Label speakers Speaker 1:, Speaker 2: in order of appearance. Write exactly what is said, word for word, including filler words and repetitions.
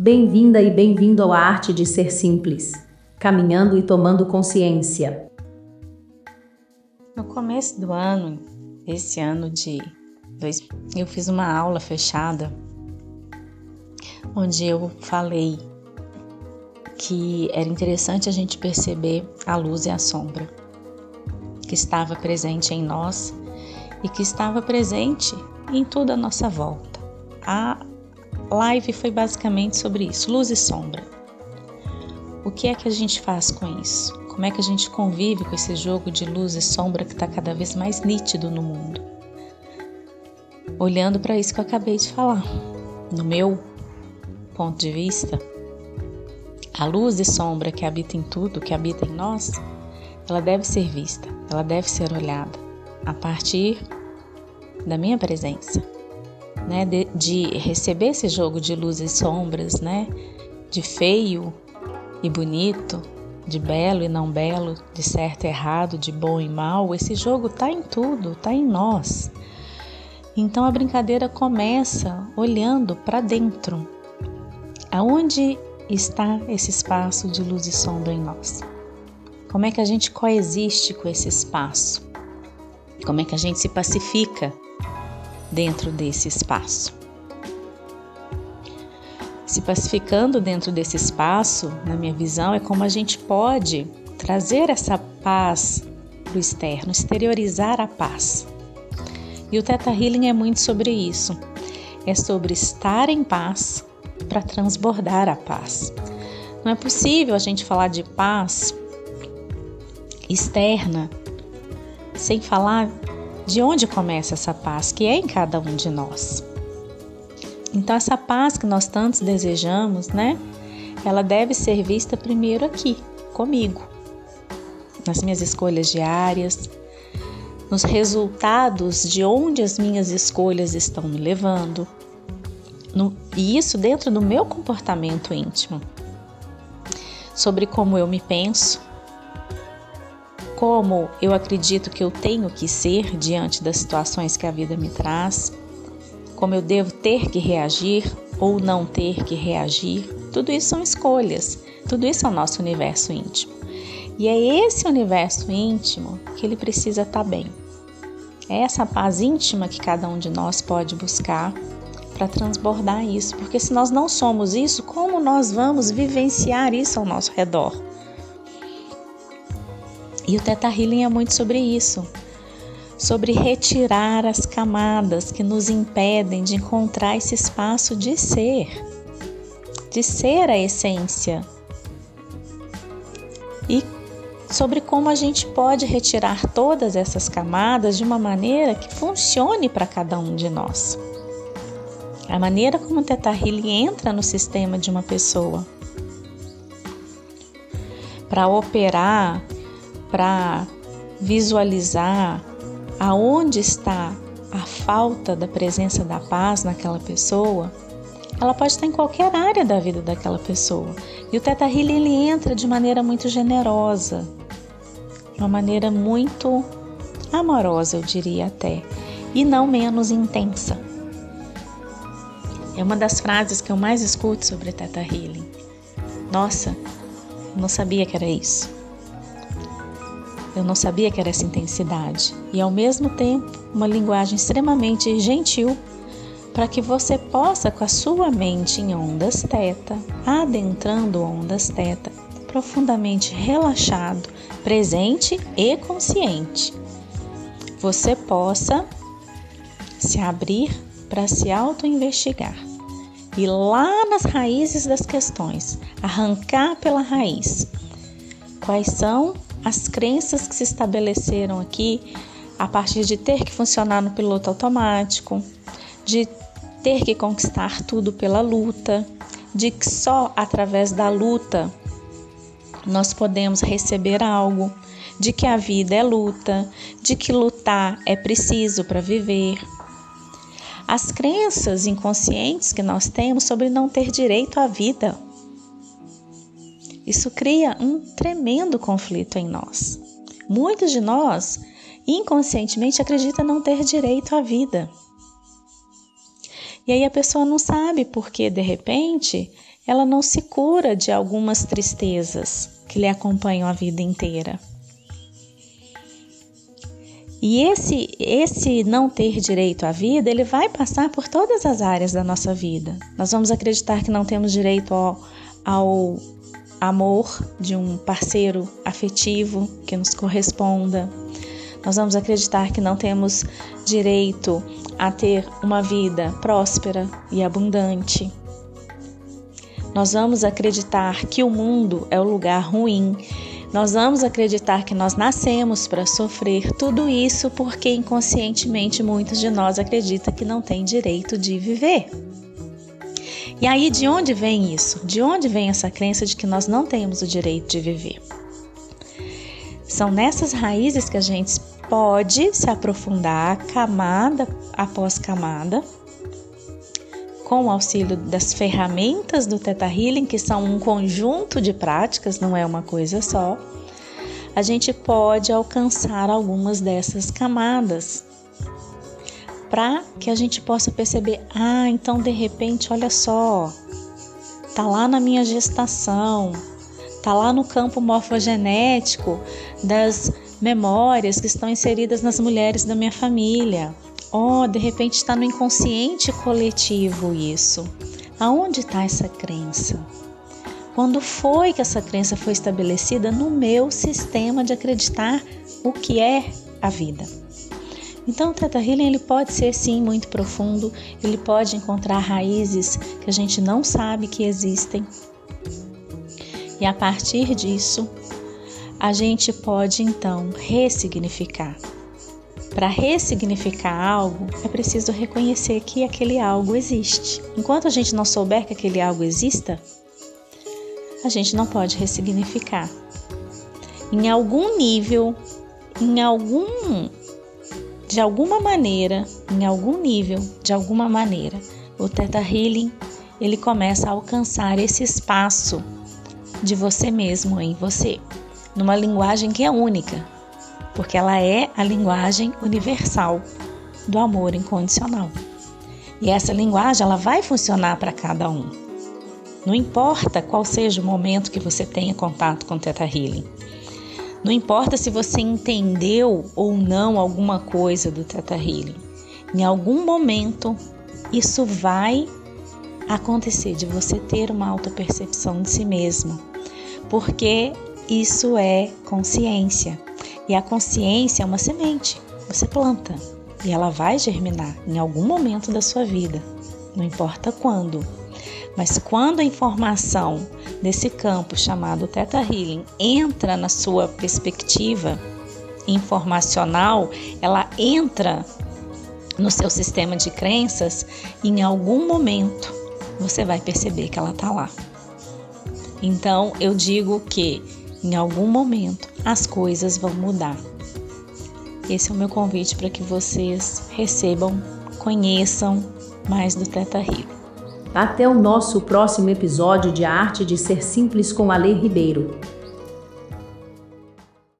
Speaker 1: Bem-vinda e bem-vindo à arte de ser simples, caminhando e tomando consciência.
Speaker 2: No começo do ano, esse ano de dois, eu fiz uma aula fechada, onde eu falei que era interessante a gente perceber a luz e a sombra que estava presente em nós e que estava presente em toda a nossa volta. A live foi basicamente sobre isso, luz e sombra. O que é que a gente faz com isso? Como é que a gente convive com esse jogo de luz e sombra que está cada vez mais nítido no mundo? Olhando para isso que eu acabei de falar, no meu ponto de vista, a luz e sombra que habita em tudo, que habita em nós, ela deve ser vista, ela deve ser olhada a partir da minha presença, né? de, de receber esse jogo de luz e sombras, né? De feio e bonito, de belo e não belo, de certo e errado, de bom e mal. Esse jogo está em tudo, está em nós. Então a brincadeira começa olhando para dentro. Aonde está esse espaço de luz e sombra em nós? Como é que a gente coexiste com esse espaço? Como é que a gente se pacifica dentro desse espaço? Se pacificando dentro desse espaço, na minha visão, é como a gente pode trazer essa paz para o externo, exteriorizar a paz. E o Theta Healing é muito sobre isso. É sobre estar em paz para transbordar a paz. Não é possível a gente falar de paz externa sem falar de onde começa essa paz, que é em cada um de nós. Então essa paz que nós tantos desejamos, né? Ela deve ser vista primeiro aqui, comigo, nas minhas escolhas diárias, nos resultados de onde as minhas escolhas estão me levando, no, e isso dentro do meu comportamento íntimo, sobre como eu me penso, como eu acredito que eu tenho que ser diante das situações que a vida me traz, como eu devo ter que reagir ou não ter que reagir. Tudo isso são escolhas, tudo isso é o nosso universo íntimo. E é esse universo íntimo que ele precisa estar bem. É essa paz íntima que cada um de nós pode buscar para transbordar isso, porque se nós não somos isso, como nós vamos vivenciar isso ao nosso redor? E o Theta Healing é muito sobre isso, sobre retirar as camadas que nos impedem de encontrar esse espaço de ser, de ser a essência. E sobre como a gente pode retirar todas essas camadas de uma maneira que funcione para cada um de nós. A maneira como o Theta Healing entra no sistema de uma pessoa para operar, para visualizar aonde está a falta da presença da paz naquela pessoa, ela pode estar em qualquer área da vida daquela pessoa. E o Theta Healing ele entra de maneira muito generosa, de uma maneira muito amorosa, eu diria até, e não menos intensa. É uma das frases que eu mais escuto sobre Theta Healing. Nossa, eu não sabia que era isso. Eu não sabia que era essa intensidade. E ao mesmo tempo, uma linguagem extremamente gentil para que você possa, com a sua mente em ondas teta, adentrando ondas teta, profundamente relaxado, presente e consciente, você possa se abrir para se auto-investigar. Ir lá nas raízes das questões, arrancar pela raiz. Quais são as crenças que se estabeleceram aqui a partir de ter que funcionar no piloto automático, de ter que conquistar tudo pela luta, de que só através da luta nós podemos receber algo, de que a vida é luta, de que lutar é preciso para viver. As crenças inconscientes que nós temos sobre não ter direito à vida. Isso cria um tremendo conflito em nós. Muitos de nós, inconscientemente, acreditam não ter direito à vida. E aí a pessoa não sabe porque, de repente, ela não se cura de algumas tristezas que lhe acompanham a vida inteira. E esse, esse não ter direito à vida, ele vai passar por todas as áreas da nossa vida. Nós vamos acreditar que não temos direito ao, ao amor de um parceiro afetivo que nos corresponda. Nós vamos acreditar que não temos direito a ter uma vida próspera e abundante. Nós vamos acreditar que o mundo é o lugar ruim. Nós vamos acreditar que nós nascemos para sofrer. Tudo isso porque inconscientemente muitos de nós acreditam que não têm direito de viver. E aí, de onde vem isso? De onde vem essa crença de que nós não temos o direito de viver? São nessas raízes que a gente pode se aprofundar camada após camada, com o auxílio das ferramentas do Theta Healing, que são um conjunto de práticas, não é uma coisa só. A gente pode alcançar algumas dessas camadas para que a gente possa perceber, ah, então de repente, olha só, tá lá na minha gestação, tá lá no campo morfogenético das memórias que estão inseridas nas mulheres da minha família. Oh, de repente está no inconsciente coletivo isso. Aonde está essa crença? Quando foi que essa crença foi estabelecida no meu sistema de acreditar o que é a vida? Então o Theta Healing ele pode ser sim muito profundo, ele pode encontrar raízes que a gente não sabe que existem. E a partir disso, a gente pode então ressignificar. Para ressignificar algo, é preciso reconhecer que aquele algo existe. Enquanto a gente não souber que aquele algo exista, a gente não pode ressignificar. Em algum nível, em algum, de alguma maneira, em algum nível, de alguma maneira, o Theta Healing, ele começa a alcançar esse espaço de você mesmo em você, numa linguagem que é única. Porque ela é a linguagem universal do amor incondicional. E essa linguagem ela vai funcionar para cada um. Não importa qual seja o momento que você tenha contato com o Theta Healing. Não importa se você entendeu ou não alguma coisa do Theta Healing. Em algum momento, isso vai acontecer de você ter uma autopercepção de si mesmo. Porque isso é consciência. E a consciência é uma semente, você planta e ela vai germinar em algum momento da sua vida, não importa quando. Mas quando a informação desse campo chamado Theta Healing entra na sua perspectiva informacional, ela entra no seu sistema de crenças e em algum momento você vai perceber que ela está lá. Então eu digo que em algum momento as coisas vão mudar. Esse é o meu convite para que vocês recebam, conheçam mais do Theta Healing.
Speaker 1: Até o nosso próximo episódio de A Arte de Ser Simples com Alê Ribeiro.